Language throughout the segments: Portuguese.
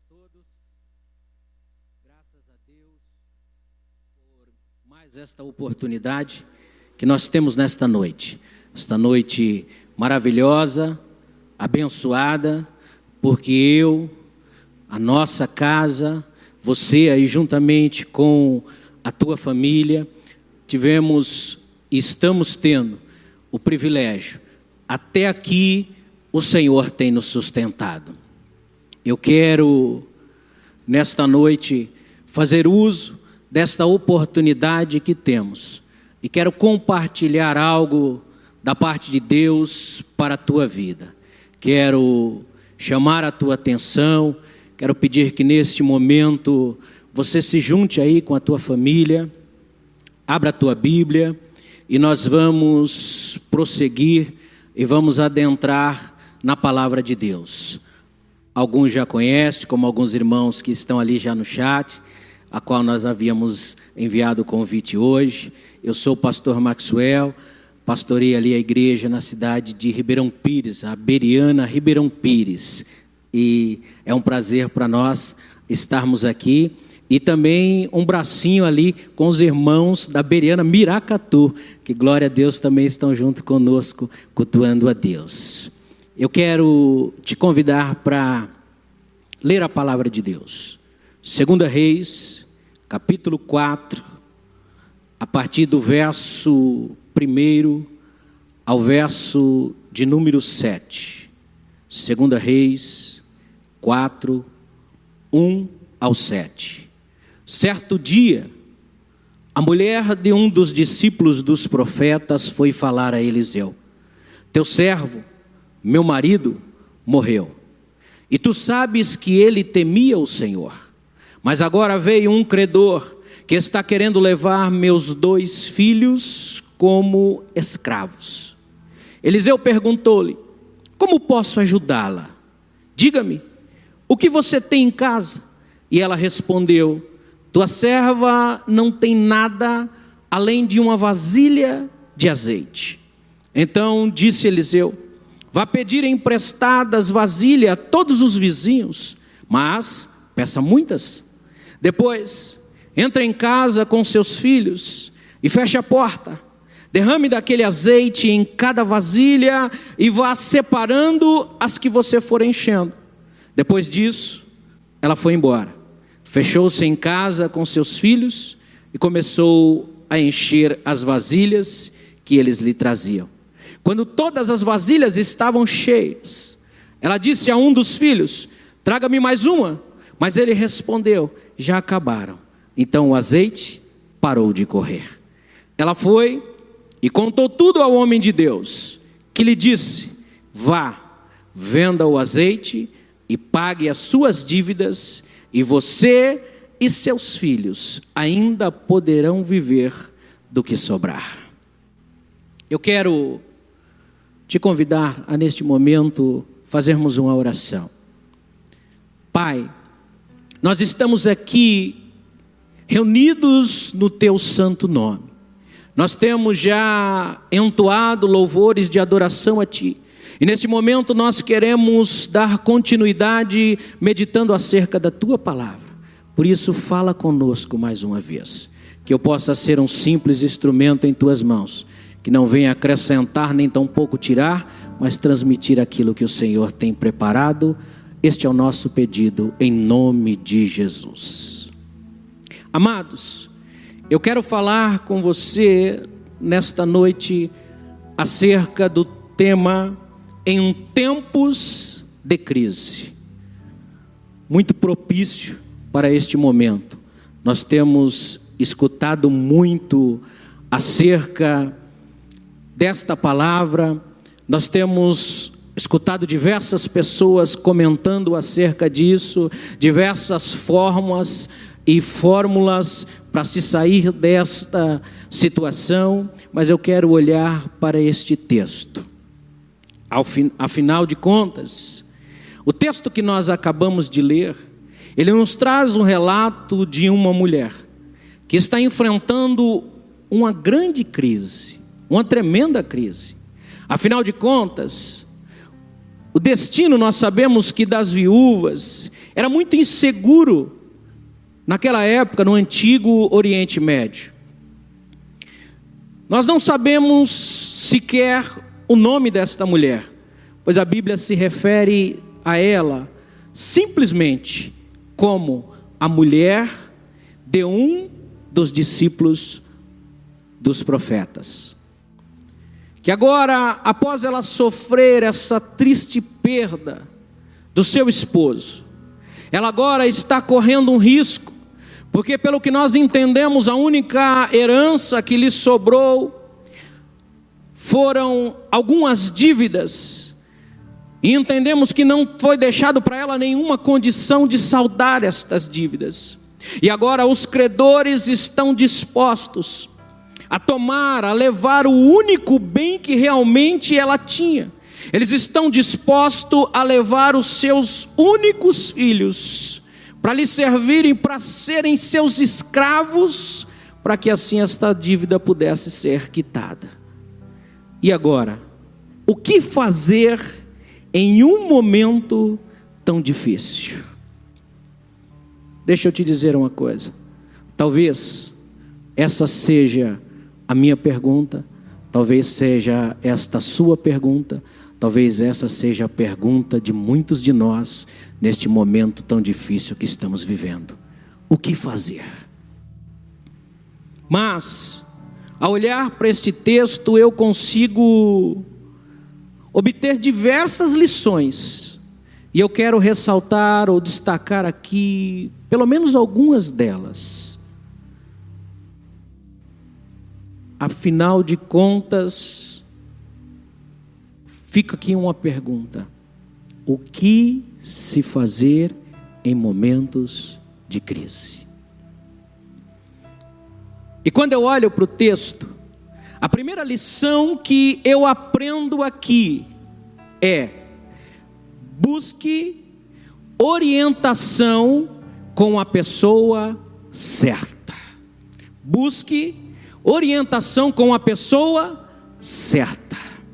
todos, graças a Deus por mais esta oportunidade que nós temos nesta noite. Esta noite maravilhosa, abençoada, porque eu, a nossa casa, você aí juntamente com a tua família, tivemos e estamos tendo o privilégio. Até aqui o Senhor tem nos sustentado. Eu quero, nesta noite, fazer uso desta oportunidade que temos. E quero compartilhar algo da parte de Deus para a tua vida. Quero chamar a tua atenção, quero pedir que neste momento você se junte aí com a tua família, abra a tua Bíblia e nós vamos prosseguir e vamos adentrar na palavra de Deus. Alguns já conhecem, como alguns irmãos que estão ali já no chat, a qual nós havíamos enviado o convite hoje. Eu sou o pastor Maxwell, pastorei ali a igreja na cidade de Ribeirão Pires, a Bereana Ribeirão Pires. E é um prazer para nós estarmos aqui. E também um bracinho ali com os irmãos da Bereana Miracatu, que glória a Deus também estão junto conosco, cultuando a Deus. Eu quero te convidar para ler a palavra de Deus. 2 Reis, capítulo 4, a partir do verso 1 ao verso de número 7. 2 Reis 4, 1 ao 7. Certo dia, a mulher de um dos discípulos dos profetas foi falar a Eliseu: teu servo, meu marido, morreu, e tu sabes que ele temia o Senhor. Mas agora veio um credor que está querendo levar meus 2 filhos como escravos. Eliseu perguntou-lhe: como posso ajudá-la? Diga-me, o que você tem em casa? E ela respondeu: tua serva não tem nada além de uma vasilha de azeite. Então disse Eliseu: vá pedir emprestadas vasilhas a todos os vizinhos, mas peça muitas. Depois, entra em casa com seus filhos e feche a porta. Derrame daquele azeite em cada vasilha e vá separando as que você for enchendo. Depois disso, ela foi embora. Fechou-se em casa com seus filhos e começou a encher as vasilhas que eles lhe traziam. Quando todas as vasilhas estavam cheias, ela disse a um dos filhos: traga-me mais uma. Mas ele respondeu: já acabaram. Então o azeite parou de correr. Ela foi e contou tudo ao homem de Deus, que lhe disse: vá, venda o azeite e pague as suas dívidas, e você e seus filhos ainda poderão viver do que sobrar. Eu quero te convidar a neste momento fazermos uma oração. Pai, nós estamos aqui reunidos no teu santo nome. Nós temos já entoado louvores de adoração a ti. E neste momento nós queremos dar continuidade meditando acerca da tua palavra. Por isso fala conosco mais uma vez. Que eu possa ser um simples instrumento em tuas mãos. Que não venha acrescentar nem tampouco tirar, mas transmitir aquilo que o Senhor tem preparado. Este é o nosso pedido em nome de Jesus. Amados, eu quero falar com você nesta noite acerca do tema em tempos de crise. Muito propício para este momento. Nós temos escutado muito acerca desta palavra, nós temos escutado diversas pessoas comentando acerca disso, diversas formas e fórmulas para se sair desta situação, mas eu quero olhar para este texto. Afinal de contas, o texto que nós acabamos de ler, ele nos traz um relato de uma mulher que está enfrentando uma grande crise, uma tremenda crise. Afinal de contas, O destino, nós sabemos que das viúvas, era muito inseguro naquela época, no antigo Oriente Médio. Nós não sabemos sequer o nome desta mulher, pois a Bíblia se refere a ela simplesmente como a mulher de um dos discípulos dos profetas. Que agora, após ela sofrer essa triste perda do seu esposo, ela agora está correndo um risco, porque pelo que nós entendemos, a única herança que lhe sobrou foram algumas dívidas, e entendemos que não foi deixado para ela nenhuma condição de saldar estas dívidas. E agora os credores estão dispostos a tomar, a levar o único bem que realmente ela tinha. Eles estão dispostos a levar os seus únicos filhos, para lhe servirem, para serem seus escravos, para que assim esta dívida pudesse ser quitada. E agora, o que fazer em um momento tão difícil? Deixa eu te dizer uma coisa. Talvez essa seja a minha pergunta, talvez seja esta a sua pergunta, talvez essa seja a pergunta de muitos de nós neste momento tão difícil que estamos vivendo. O que fazer? Mas, ao olhar para este texto, eu consigo obter diversas lições, e eu quero ressaltar ou destacar aqui pelo menos algumas delas. Afinal de contas, fica aqui uma pergunta: o que se fazer em momentos de crise? E quando eu olho para o texto, a primeira lição que eu aprendo aqui é: busque orientação com a pessoa certa. Busque orientação com a pessoa certa.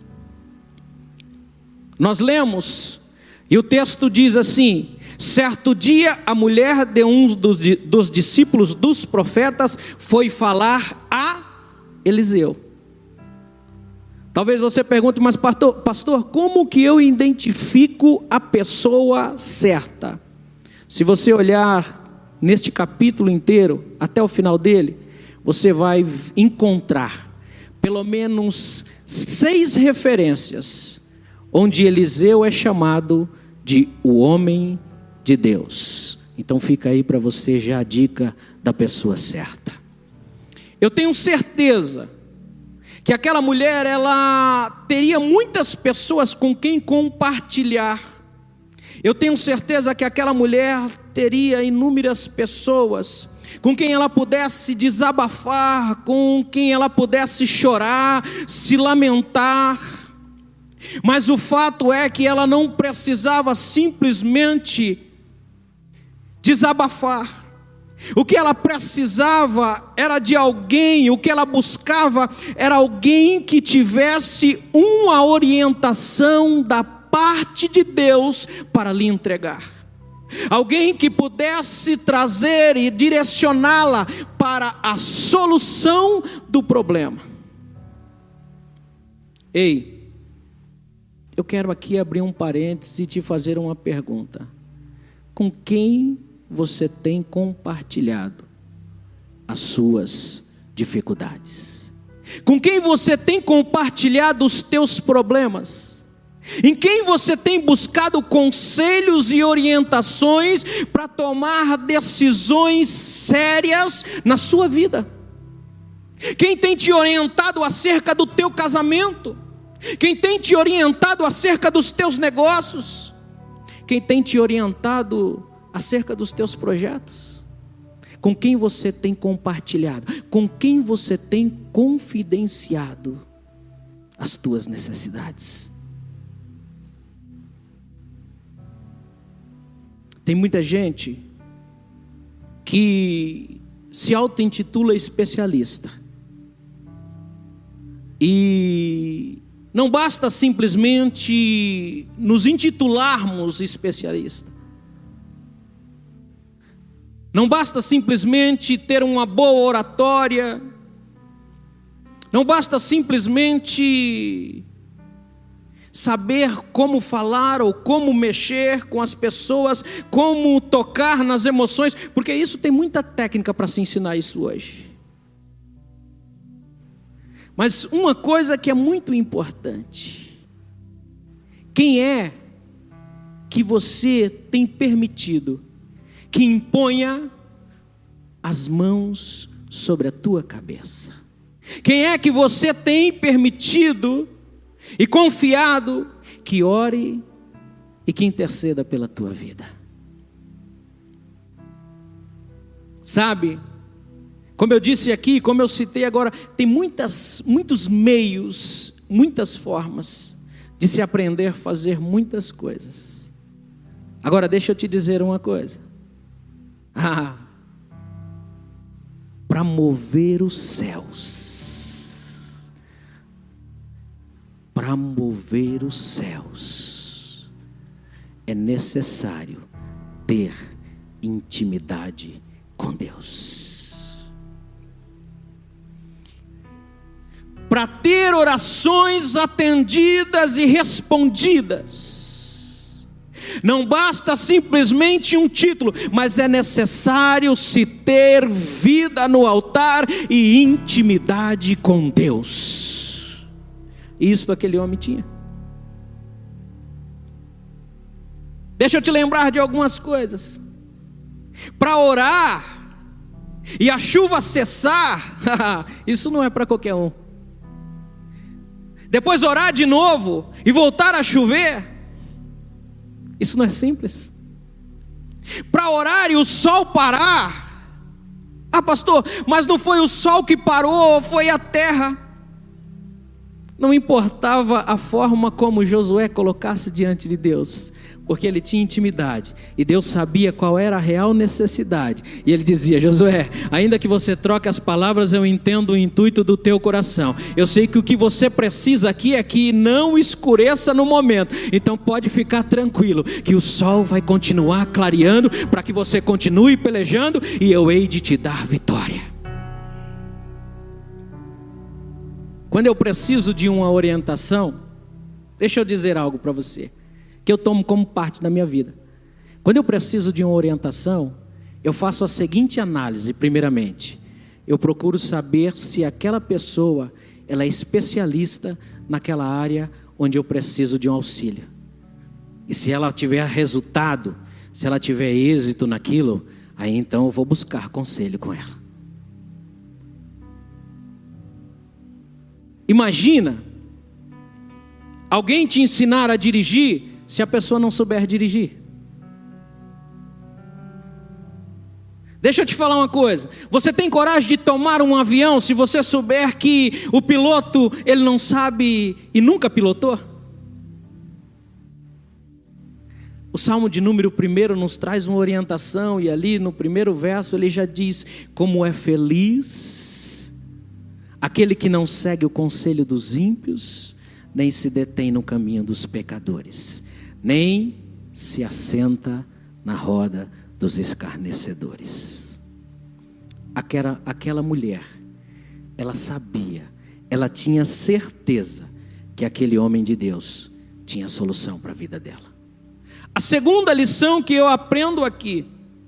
Nós lemos, e o texto diz assim: certo dia a mulher de um dos discípulos dos profetas foi falar a Eliseu. Talvez você pergunte, mas pastor, como que eu identifico a pessoa certa? Se você olhar neste capítulo inteiro, até o final dele, você vai encontrar pelo menos 6 referências onde Eliseu é chamado de o homem de Deus. Então fica aí para você já a dica da pessoa certa. Eu tenho certeza que aquela mulher, ela teria muitas pessoas com quem compartilhar. Eu tenho certeza que aquela mulher teria inúmeras pessoas com quem ela pudesse desabafar, com quem ela pudesse chorar, se lamentar. Mas o fato é que ela não precisava simplesmente desabafar. O que ela precisava era de alguém, o que ela buscava era alguém que tivesse uma orientação da parte de Deus para lhe entregar. Alguém que pudesse trazer e direcioná-la para a solução do problema. Ei, eu quero aqui abrir um parênteses e te fazer uma pergunta. Com quem você tem compartilhado as suas dificuldades? Com quem você tem compartilhado os teus problemas? Em quem você tem buscado conselhos e orientações para tomar decisões sérias na sua vida? Quem tem te orientado acerca do teu casamento? Quem tem te orientado acerca dos teus negócios? Quem tem te orientado acerca dos teus projetos? Com quem você tem compartilhado? Com quem você tem confidenciado as tuas necessidades? Tem muita gente que se auto-intitula especialista e Não basta simplesmente nos intitularmos especialistas. Não basta simplesmente ter uma boa oratória. Não basta simplesmente saber como falar ou como mexer com as pessoas, como tocar nas emoções, porque isso tem muita técnica para se ensinar isso hoje. Mas uma coisa que é muito importante: quem é que você tem permitido que imponha as mãos sobre a tua cabeça? Quem é que você tem permitido e confiado que ore e que interceda pela tua vida? Sabe, como eu disse aqui, como eu citei agora, tem muitos meios, muitas formas de se aprender a fazer muitas coisas. Agora deixa eu te dizer uma coisa. Para mover os céus, é necessário ter intimidade com Deus. Para ter orações atendidas e respondidas, não basta simplesmente um título, mas é necessário se ter vida no altar e intimidade com Deus. Isso aquele homem tinha. Deixa eu te lembrar de algumas coisas. Para orar e a chuva cessar, isso não é para qualquer um. Depois orar de novo e voltar a chover, isso não é simples. Para orar e o sol parar, pastor, mas não foi o sol que parou, foi a terra. Não importava a forma como Josué colocasse diante de Deus, porque ele tinha intimidade e Deus sabia qual era a real necessidade. E ele dizia: Josué, ainda que você troque as palavras, eu entendo o intuito do teu coração. Eu sei que o que você precisa aqui é que não escureça no momento. Então pode ficar tranquilo, que o sol vai continuar clareando para que você continue pelejando e eu hei de te dar vitória. Quando eu preciso de uma orientação, deixa eu dizer algo para você, que eu tomo como parte da minha vida. Quando eu preciso de uma orientação, eu faço a seguinte análise. Primeiramente, eu procuro saber se aquela pessoa ela é especialista naquela área onde eu preciso de um auxílio. E se ela tiver resultado, se ela tiver êxito naquilo, aí então eu vou buscar conselho com ela. Imagina alguém te ensinar a dirigir se a pessoa não souber dirigir. Deixa eu te falar uma coisa. Você tem coragem de tomar um avião se você souber que o piloto ele não sabe e nunca pilotou? O Salmo de número 1 nos traz uma orientação, e ali no primeiro verso ele já diz: como é feliz aquele que não segue o conselho dos ímpios, nem se detém no caminho dos pecadores, nem se assenta na roda dos escarnecedores. Aquela mulher, ela sabia, ela tinha certeza que aquele homem de Deus tinha solução para a vida dela. A segunda lição que eu aprendo aqui: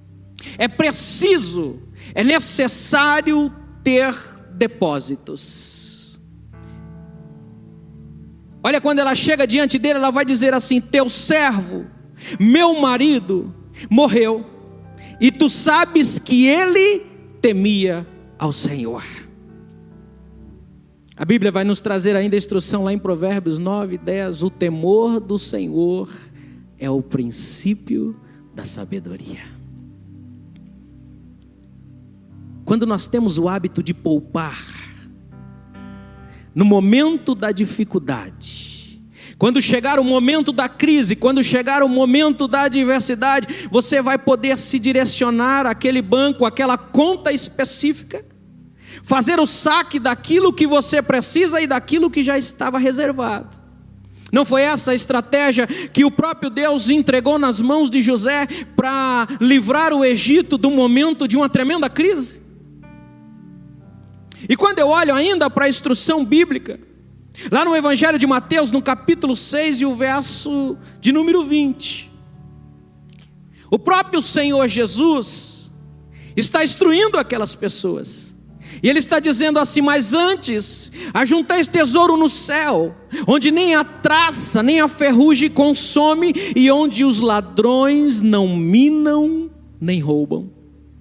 é necessário ter depósitos. Olha, quando ela chega diante dele, ela vai dizer assim: teu servo, meu marido, morreu, e tu sabes que ele temia ao Senhor. A Bíblia vai nos trazer ainda a instrução lá em Provérbios 9:10: o temor do Senhor é o princípio da sabedoria. Quando nós temos o hábito de poupar, no momento da dificuldade, quando chegar o momento da crise, quando chegar o momento da adversidade, você vai poder se direcionar àquele banco, àquela conta específica, fazer o saque daquilo que você precisa e daquilo que já estava reservado. Não foi essa a estratégia que o próprio Deus entregou nas mãos de José para livrar o Egito do momento de uma tremenda crise? E quando eu olho ainda para a instrução bíblica, lá no Evangelho de Mateus, no capítulo 6 e o verso de número 20, o próprio Senhor Jesus está instruindo aquelas pessoas. E ele está dizendo assim: mas antes, ajuntais tesouro no céu, onde nem a traça, nem a ferrugem consome, e onde os ladrões não minam, nem roubam.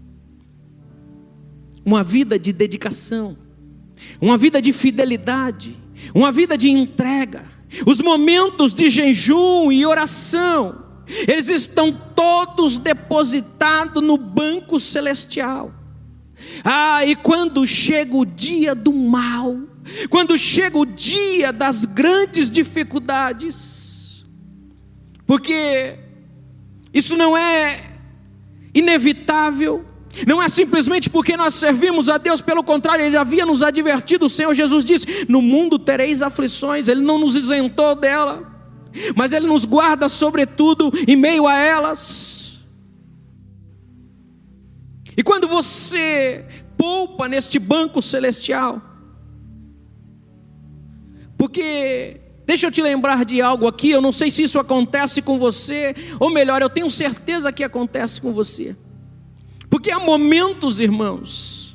Uma vida de dedicação, uma vida de fidelidade, uma vida de entrega. Os momentos de jejum e oração, eles estão todos depositados no banco celestial. E quando chega o dia do mal, quando chega o dia das grandes dificuldades, porque isso não é inevitável, não é simplesmente porque nós servimos a Deus, pelo contrário, Ele havia nos advertido. O Senhor Jesus disse: no mundo tereis aflições. Ele não nos isentou dela, mas Ele nos guarda sobretudo em meio a elas. E quando você poupa neste banco celestial, porque, deixa eu te lembrar de algo aqui, eu não sei se isso acontece com você, ou melhor, eu tenho certeza que acontece com você. Porque há momentos, irmãos,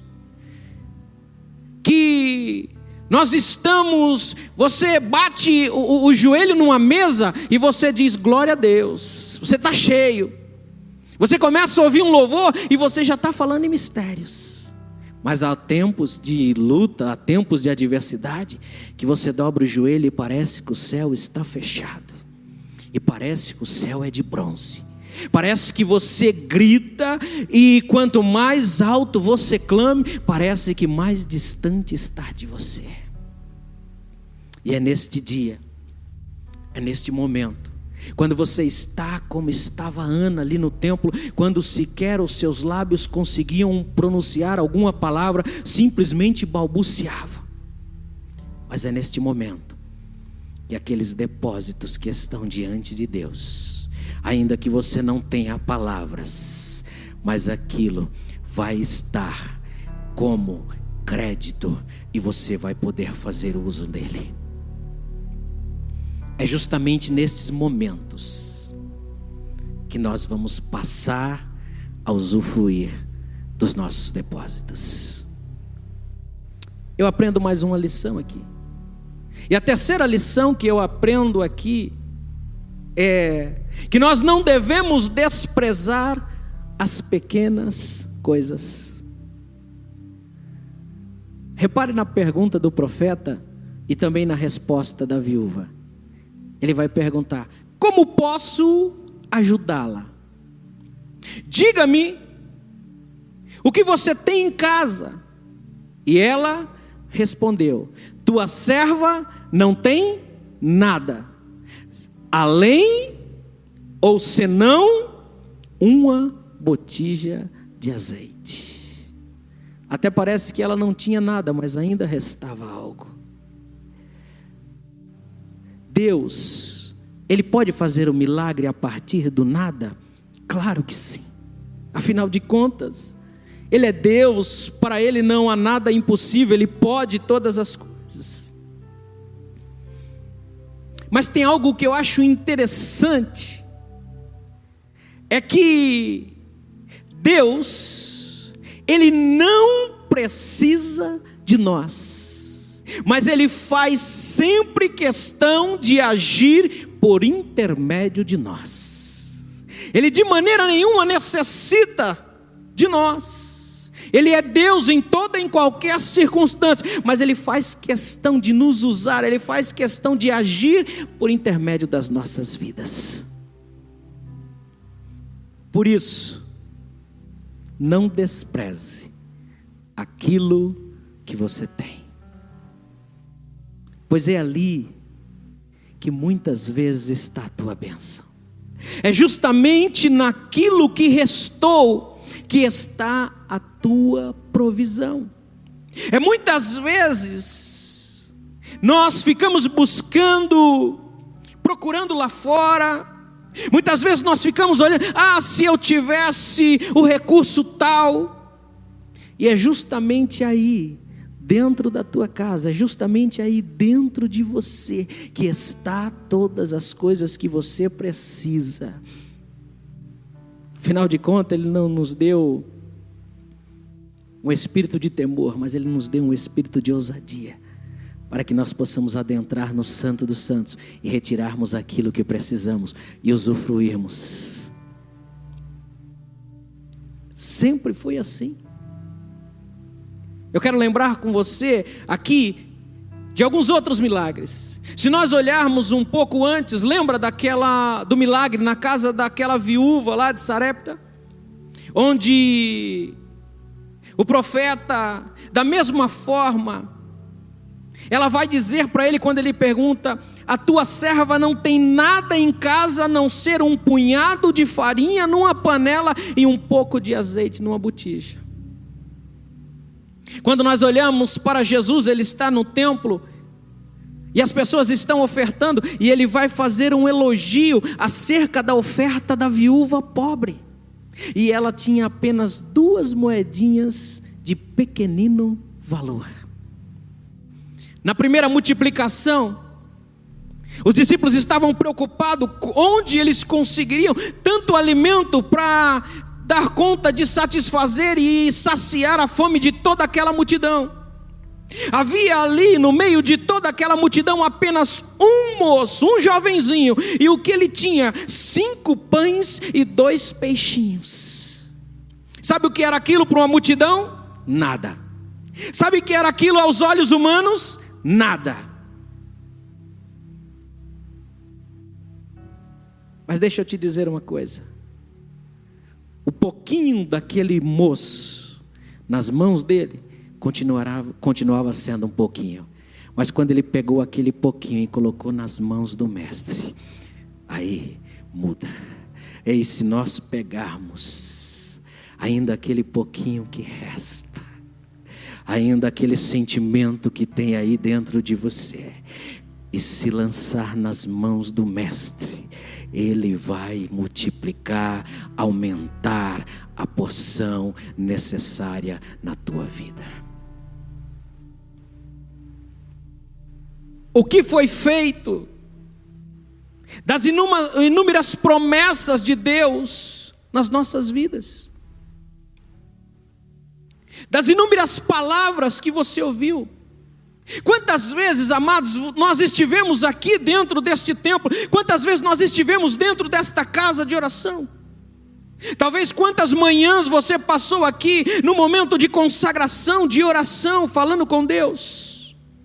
que nós estamos, você bate o joelho numa mesa e você diz: glória a Deus, você está cheio. Você começa a ouvir um louvor e você já está falando em mistérios. Mas há tempos de luta, há tempos de adversidade, que você dobra o joelho e parece que o céu está fechado. E parece que o céu é de bronze. Parece que você grita e quanto mais alto você clame, parece que mais distante está de você. E é neste dia, é neste momento, quando você está como estava Ana ali no templo, quando sequer os seus lábios conseguiam pronunciar alguma palavra, simplesmente balbuciava. Mas é neste momento que aqueles depósitos que estão diante de Deus, ainda que você não tenha palavras, mas aquilo vai estar como crédito e você vai poder fazer uso dele. É justamente nesses momentos que nós vamos passar a usufruir dos nossos depósitos. Eu aprendo mais uma lição aqui. E a terceira lição que eu aprendo aqui é que nós não devemos desprezar as pequenas coisas. Repare na pergunta do profeta e também na resposta da viúva. Ele vai perguntar: como posso ajudá-la? Diga-me o que você tem em casa. E ela respondeu: tua serva não tem nada, além ou senão uma botija de azeite. Até parece que ela não tinha nada, mas ainda restava algo. Deus, Ele pode fazer o milagre a partir do nada? Claro que sim. Afinal de contas, Ele é Deus, para Ele não há nada impossível, Ele pode todas as coisas. Mas tem algo que eu acho interessante, é que Deus, Ele não precisa de nós, mas Ele faz sempre questão de agir por intermédio de nós. Ele de maneira nenhuma necessita de nós. Ele é Deus em toda e em qualquer circunstância, mas Ele faz questão de nos usar, Ele faz questão de agir por intermédio das nossas vidas. Por isso, não despreze aquilo que você tem, pois é ali que muitas vezes está a tua bênção. É justamente naquilo que restou que está a tua provisão. Muitas vezes nós ficamos procurando lá fora. Muitas vezes nós ficamos olhando, se eu tivesse o recurso tal. E é justamente aí, dentro da tua casa, é justamente aí dentro de você que está todas as coisas que você precisa. Afinal de contas, Ele não nos deu um espírito de temor, mas Ele nos deu um espírito de ousadia, para que nós possamos adentrar no Santo dos Santos e retirarmos aquilo que precisamos e usufruirmos. Sempre foi assim. Eu quero lembrar com você aqui de alguns outros milagres. Se nós olharmos um pouco antes, lembra do milagre na casa daquela viúva lá de Sarepta? Onde o profeta, da mesma forma, ela vai dizer para ele, quando ele pergunta: a tua serva não tem nada em casa a não ser um punhado de farinha numa panela e um pouco de azeite numa botija. Quando nós olhamos para Jesus, Ele está no templo e as pessoas estão ofertando, e Ele vai fazer um elogio acerca da oferta da viúva pobre. E ela tinha apenas 2 moedinhas de pequenino valor. Na primeira multiplicação, os discípulos estavam preocupados onde eles conseguiriam tanto alimento para dar conta de satisfazer e saciar a fome de toda aquela multidão. Havia ali no meio de toda aquela multidão apenas um moço, um jovenzinho, e o que ele tinha? 5 pães e 2 peixinhos. Sabe o que era aquilo para uma multidão? Nada. Sabe o que era aquilo aos olhos humanos? Nada. Mas deixa eu te dizer uma coisa: o pouquinho daquele moço nas mãos dele continuava sendo um pouquinho, mas quando ele pegou aquele pouquinho e colocou nas mãos do mestre, aí muda. E se nós pegarmos ainda aquele pouquinho que resta, ainda aquele sentimento que tem aí dentro de você, e se lançar nas mãos do mestre, Ele vai multiplicar, aumentar a porção necessária na tua vida. O que foi feito das inúmeras promessas de Deus nas nossas vidas, das inúmeras palavras que você ouviu. Quantas vezes, amados, nós estivemos aqui dentro deste templo? Quantas vezes nós estivemos dentro desta casa de oração? Talvez quantas manhãs você passou aqui no momento de consagração, de oração, falando com Deus?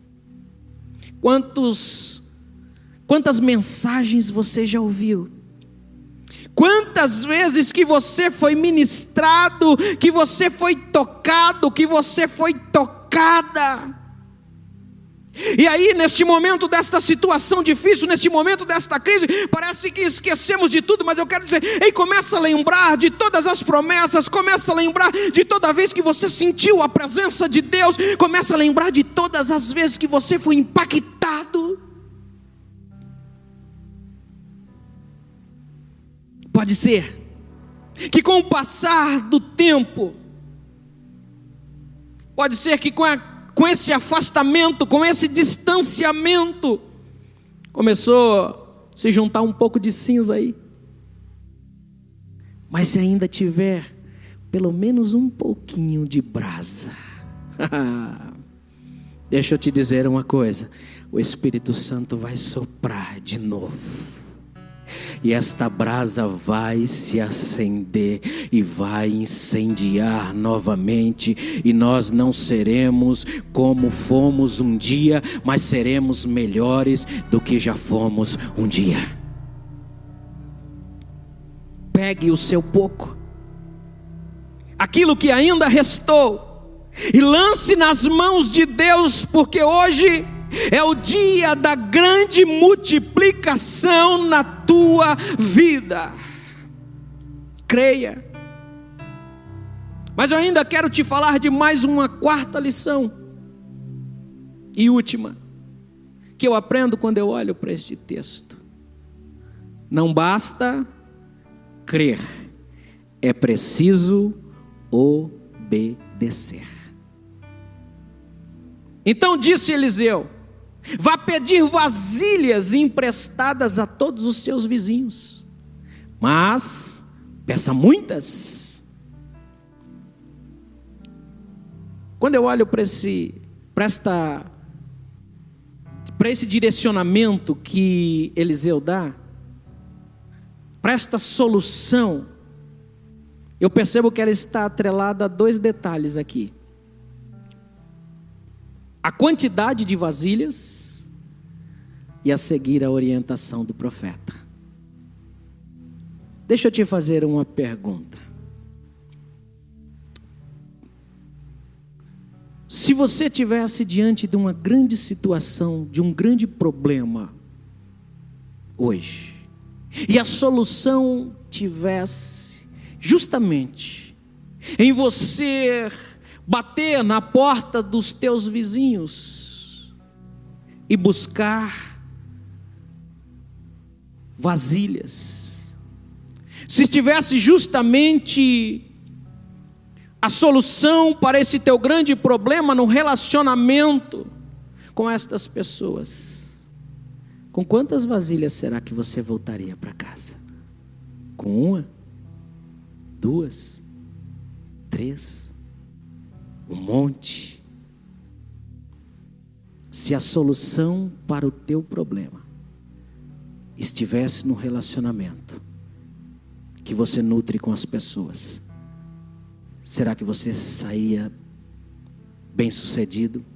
Quantas mensagens você já ouviu? Quantas vezes que você foi ministrado, que você foi tocado, que você foi tocada? E aí, neste momento desta situação difícil, neste momento desta crise, parece que esquecemos de tudo, mas eu quero dizer, começa a lembrar de todas as promessas, começa a lembrar de toda vez que você sentiu a presença de Deus, começa a lembrar de todas as vezes que você foi impactado. Pode ser que com o passar do tempo, pode ser que com esse afastamento, com esse distanciamento, começou a se juntar um pouco de cinza aí. Mas se ainda tiver pelo menos um pouquinho de brasa, deixa eu te dizer uma coisa: o Espírito Santo vai soprar de novo. E esta brasa vai se acender e vai incendiar novamente. E nós não seremos como fomos um dia, mas seremos melhores do que já fomos um dia. Pegue o seu pouco, aquilo que ainda restou, e lance nas mãos de Deus, porque hoje é o dia da grande multiplicação na tua vida. Creia. Mas eu ainda quero te falar de mais uma quarta lição e última, que eu aprendo quando eu olho para este texto. Não basta crer, é preciso obedecer. Então disse Eliseu: vá pedir vasilhas emprestadas a todos os seus vizinhos, mas peça muitas. Quando eu olho para esse direcionamento que Eliseu dá, para esta solução, eu percebo que ela está atrelada a dois detalhes aqui: a quantidade de vasilhas e a seguir a orientação do profeta. Deixa eu te fazer uma pergunta. Se você estivesse diante de uma grande situação, de um grande problema hoje, e a solução tivesse justamente em você bater na porta dos teus vizinhos e buscar vasilhas, se estivesse justamente a solução para esse teu grande problema no relacionamento com estas pessoas, com quantas vasilhas será que você voltaria para casa? Com uma? Duas? Três? Um monte? Se a solução para o teu problema estivesse no relacionamento que você nutre com as pessoas, será que você sairia bem-sucedido?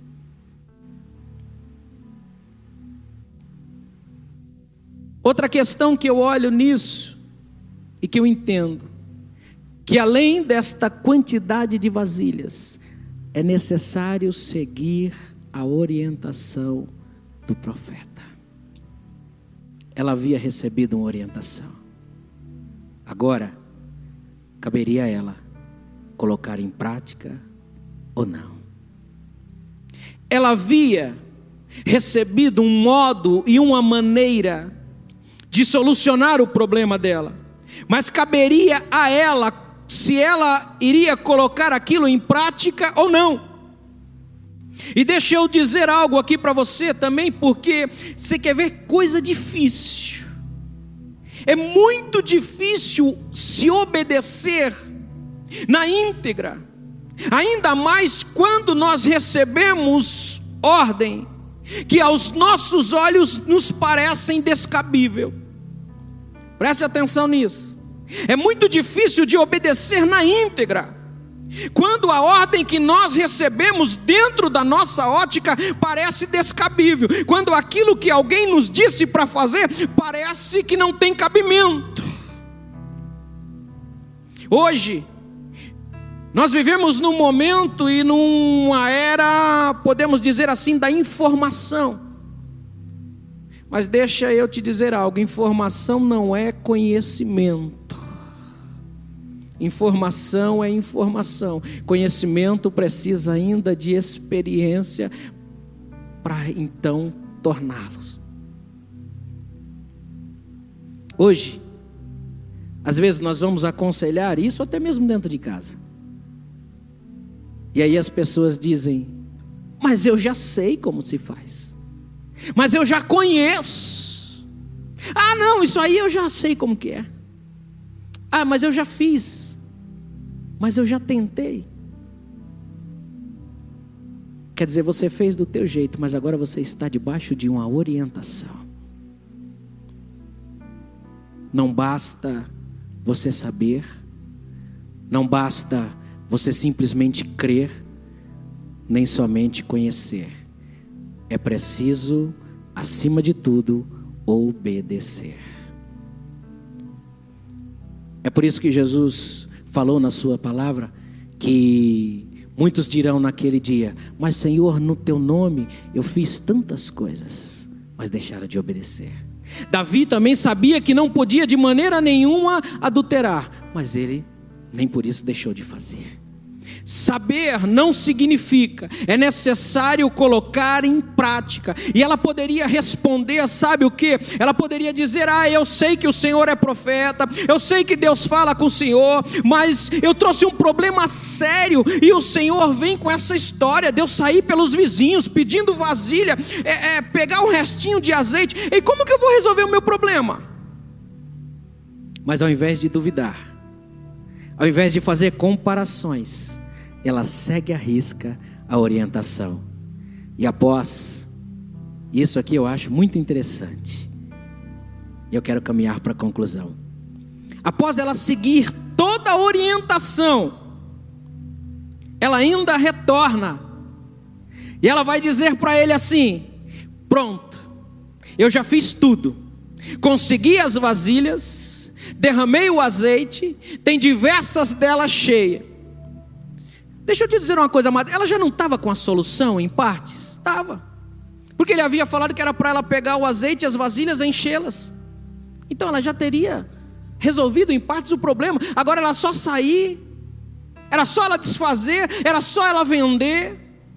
Outra questão que eu olho nisso e que eu entendo, que além desta quantidade de vasilhas, é necessário seguir a orientação do profeta. Ela havia recebido uma orientação. Agora, caberia a ela colocar em prática ou não. Ela havia recebido um modo e uma maneira de solucionar o problema dela, mas caberia a ela se ela iria colocar aquilo em prática ou não. E deixa eu dizer algo aqui para você também, porque você quer ver coisa difícil. É muito difícil se obedecer na íntegra, ainda mais quando nós recebemos ordem que aos nossos olhos nos parecem descabível. Preste atenção nisso. É muito difícil de obedecer na íntegra quando a ordem que nós recebemos dentro da nossa ótica parece descabível, quando aquilo que alguém nos disse para fazer parece que não tem cabimento. Hoje nós vivemos num momento e numa era, podemos dizer assim, da informação. Mas deixa eu te dizer algo: informação não é conhecimento. Informação é informação. Conhecimento precisa ainda de experiência para então torná-los. Hoje, às vezes nós vamos aconselhar isso até mesmo dentro de casa. E aí as pessoas dizem: mas eu já sei como se faz. Mas eu já conheço. Ah, não, isso aí eu já sei como que é. Ah, mas eu já fiz. Mas eu já tentei. Quer dizer, você fez do teu jeito, mas agora você está debaixo de uma orientação. Não basta você saber, não basta você simplesmente crer, nem somente conhecer. É preciso, acima de tudo, obedecer. É por isso que Jesus falou na sua palavra que muitos dirão naquele dia: mas Senhor, no teu nome eu fiz tantas coisas, mas deixaram de obedecer. Davi também sabia que não podia de maneira nenhuma adulterar, mas ele nem por isso deixou de fazer. Saber não significa, é necessário colocar em prática. E ela poderia responder, sabe o que? Ela poderia dizer: eu sei que o Senhor é profeta, eu sei que Deus fala com o Senhor, mas eu trouxe um problema sério, e o Senhor vem com essa história de eu sair pelos vizinhos pedindo vasilha, pegar um restinho de azeite, e como que eu vou resolver o meu problema? Mas ao invés de duvidar, ao invés de fazer comparações, ela segue à risca a orientação. E após isso aqui eu acho muito interessante, e eu quero caminhar para a conclusão. Após ela seguir toda a orientação, ela ainda retorna, e ela vai dizer para ele assim: pronto, eu já fiz tudo, consegui as vasilhas, derramei o azeite, tem diversas delas cheias. Deixa eu te dizer uma coisa, amada, ela já não estava com a solução em partes? Estava, porque ele havia falado que era para ela pegar o azeite e as vasilhas e enchê-las. Então ela já teria resolvido em partes o problema. Agora era só sair, era só ela desfazer, era só ela vender.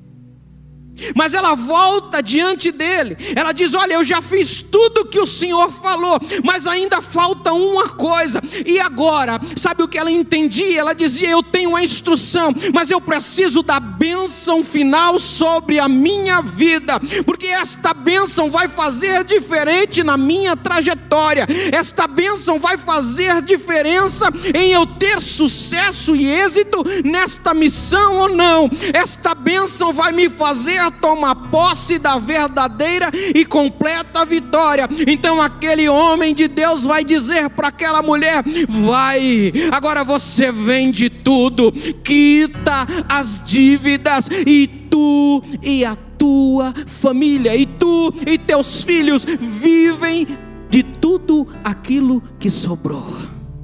Mas ela volta diante dele, ela diz: olha, eu já fiz tudo que o Senhor falou, mas ainda falta uma coisa. E agora, sabe o que ela entendia? Ela dizia: eu tenho a instrução, mas eu preciso da bênção final sobre a minha vida, porque esta bênção vai fazer diferente na minha trajetória. Esta bênção vai fazer diferença em eu ter sucesso e êxito nesta missão ou não. Esta bênção vai me fazer tomar posse da verdadeira e completa vitória. Então aquele homem de Deus vai dizer para aquela mulher: vai, agora você vende tudo, quita as dívidas, e tu e a tua família, e tu e teus filhos vivem de tudo aquilo que sobrou.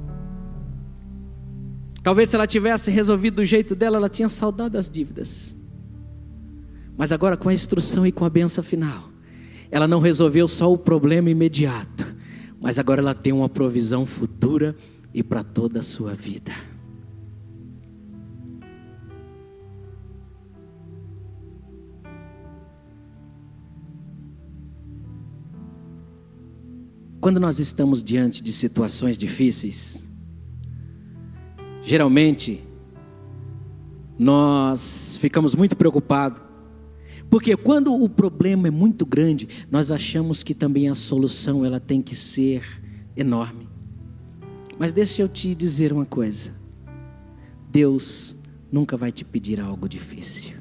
Talvez se ela tivesse resolvido do jeito dela, ela tinha saldado as dívidas. Mas agora, com a instrução e com a bênção final, ela não resolveu só o problema imediato, mas agora ela tem uma provisão futura e para toda a sua vida. Quando nós estamos diante de situações difíceis, geralmente nós ficamos muito preocupados, porque quando o problema é muito grande, nós achamos que também a solução ela tem que ser enorme. Mas deixa eu te dizer uma coisa: Deus nunca vai te pedir algo difícil.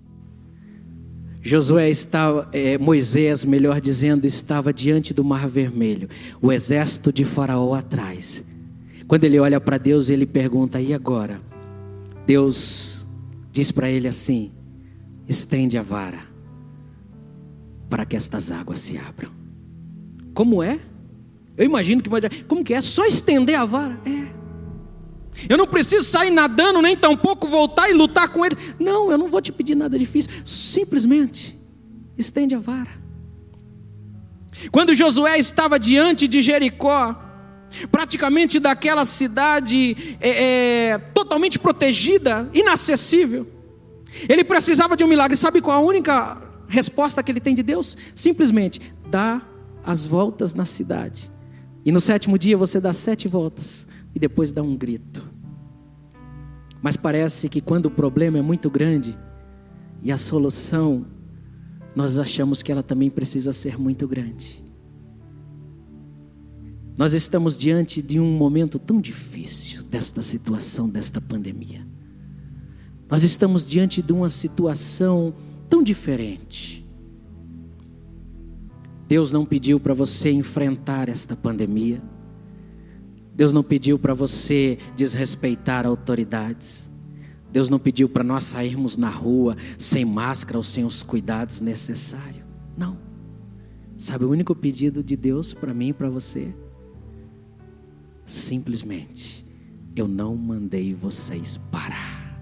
Moisés, melhor dizendo, estava diante do Mar Vermelho, o exército de Faraó atrás. Quando ele olha para Deus, ele pergunta: e agora? Deus diz para ele assim: estende a vara para que estas águas se abram. Como é? Eu imagino que Moisés: como que é? Só estender a vara? Eu não preciso sair nadando, nem tampouco voltar e lutar com ele. Não, eu não vou te pedir nada difícil. Simplesmente estende a vara. Quando Josué estava diante de Jericó, praticamente daquela cidade totalmente protegida, inacessível, ele precisava de um milagre. Sabe qual a única resposta que ele tem de Deus? Simplesmente dá as voltas na cidade, e no 7º dia você dá 7 voltas e depois dá um grito. Mas parece que quando o problema é muito grande e a solução, nós achamos que ela também precisa ser muito grande. Nós estamos diante de um momento tão difícil, desta situação, desta pandemia. Nós estamos diante de uma situação tão diferente. Deus não pediu para você enfrentar esta pandemia. Deus não pediu para você desrespeitar autoridades. Deus não pediu para nós sairmos na rua sem máscara ou sem os cuidados necessários. Não. Sabe o único pedido de Deus para mim e para você? Simplesmente: eu não mandei vocês parar.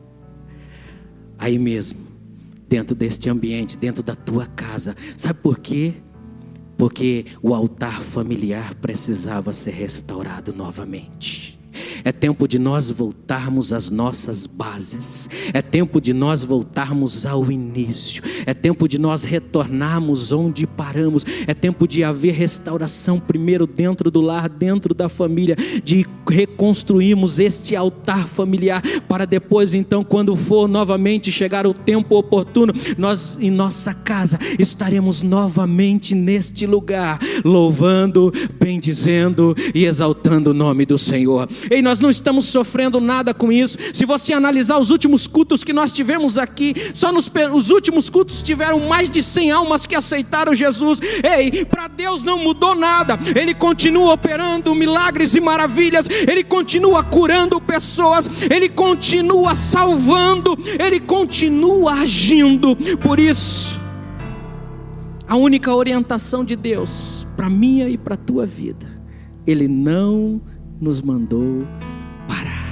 Aí mesmo, dentro deste ambiente, dentro da tua casa. Sabe por quê? Porque o altar familiar precisava ser restaurado novamente. É tempo de nós voltarmos às nossas bases. É tempo de nós voltarmos ao início. É tempo de nós retornarmos onde paramos. É tempo de haver restauração primeiro dentro do lar, dentro da família, de reconstruirmos este altar familiar, para depois então, quando for novamente chegar o tempo oportuno, nós em nossa casa estaremos novamente neste lugar, louvando, bendizendo e exaltando o nome do Senhor. E nós não estamos sofrendo nada com isso. Se você analisar os últimos cultos que nós tivemos aqui, só os últimos cultos tiveram mais de 100 almas que aceitaram Jesus. Ei, para Deus não mudou nada. Ele continua operando milagres e maravilhas. Ele continua curando pessoas. Ele continua salvando. Ele continua agindo. Por isso, a única orientação de Deus para minha e para a tua vida, Ele não nos mandou parar.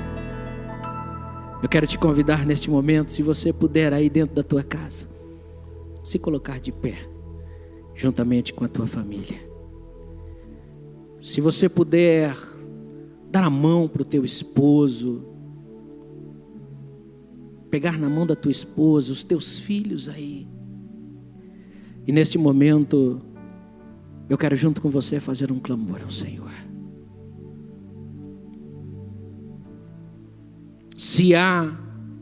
Eu quero te convidar neste momento, se você puder aí dentro da tua casa, se colocar de pé, juntamente com a tua família. Se você puder dar a mão para o teu esposo, pegar na mão da tua esposa, os teus filhos aí. E neste momento, eu quero junto com você fazer um clamor ao Senhor. Se há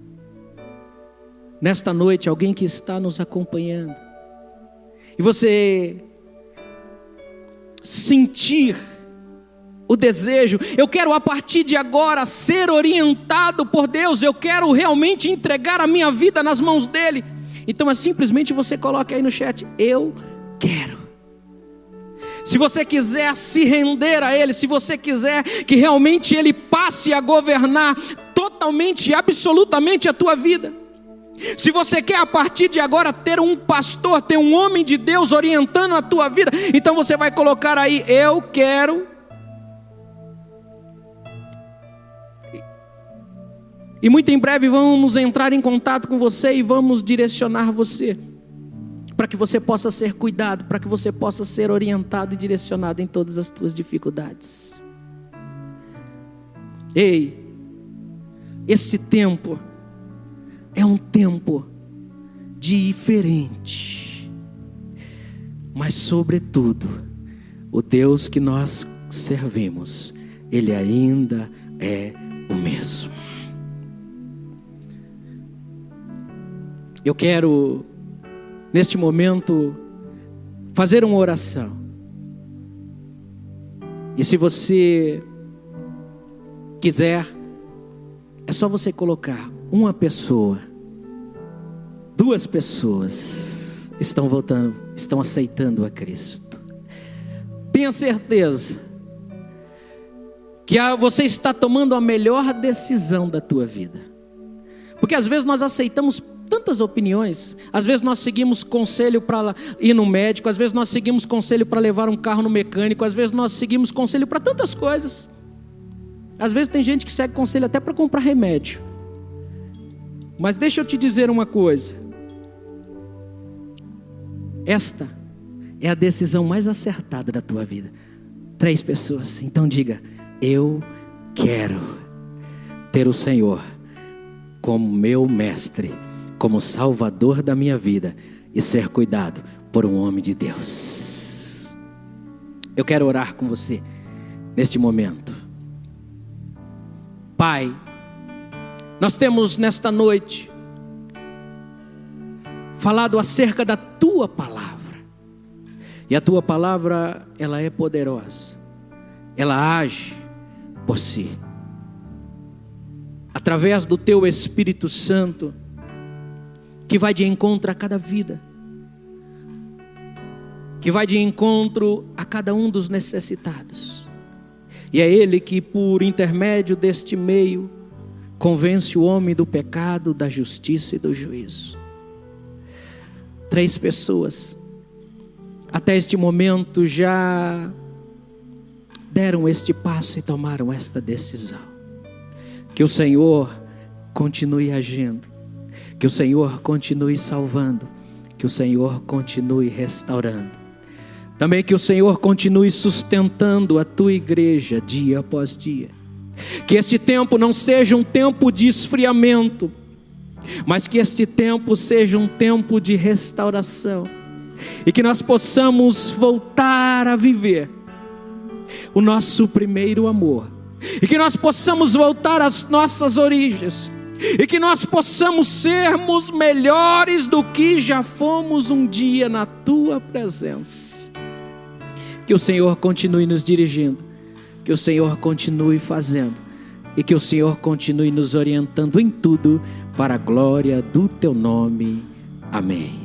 nesta noite alguém que está nos acompanhando, e você sentir o desejo, eu quero a partir de agora ser orientado por Deus, eu quero realmente entregar a minha vida nas mãos dEle, então é simplesmente você coloca aí no chat, eu quero. Se você quiser se render a Ele, se você quiser que realmente Ele passe a governar totalmente e absolutamente a tua vida, se você quer a partir de agora ter um pastor, ter um homem de Deus orientando a tua vida, então você vai colocar aí, eu quero. E muito em breve vamos entrar em contato com você e vamos direcionar você, para que você possa ser cuidado, para que você possa ser orientado e direcionado em todas as tuas dificuldades. Ei, este tempo é um tempo diferente, mas sobretudo, o Deus que nós servimos, Ele ainda é o mesmo. Eu quero, neste momento, fazer uma oração. E se você quiser, é só você colocar uma pessoa, 2 pessoas estão aceitando a Cristo. Tenha certeza que você está tomando a melhor decisão da tua vida. Porque às vezes nós aceitamos tantas opiniões, às vezes nós seguimos conselho para ir no médico, às vezes nós seguimos conselho para levar um carro no mecânico, às vezes nós seguimos conselho para tantas coisas. Às vezes tem gente que segue conselho até para comprar remédio. Mas deixa eu te dizer uma coisa, esta é a decisão mais acertada da tua vida. 3 pessoas, então diga, eu quero ter o Senhor como meu mestre, como salvador da minha vida e ser cuidado por um homem de Deus. Eu quero orar com você neste momento. Pai, nós temos nesta noite falado acerca da tua palavra, e a tua palavra, ela é poderosa, ela age por si, através do teu Espírito Santo, que vai de encontro a cada vida, que vai de encontro a cada um dos necessitados, e é Ele que por intermédio deste meio, convence o homem do pecado, da justiça e do juízo. 3 pessoas, até este momento já deram este passo e tomaram esta decisão. Que o Senhor continue agindo, que o Senhor continue salvando, que o Senhor continue restaurando. Também que o Senhor continue sustentando a tua igreja dia após dia. Que este tempo não seja um tempo de esfriamento, mas que este tempo seja um tempo de restauração. E que nós possamos voltar a viver o nosso primeiro amor. E que nós possamos voltar às nossas origens. E que nós possamos sermos melhores do que já fomos um dia na Tua presença. Que o Senhor continue nos dirigindo. Que o Senhor continue fazendo. E que o Senhor continue nos orientando em tudo para a glória do Teu nome. Amém.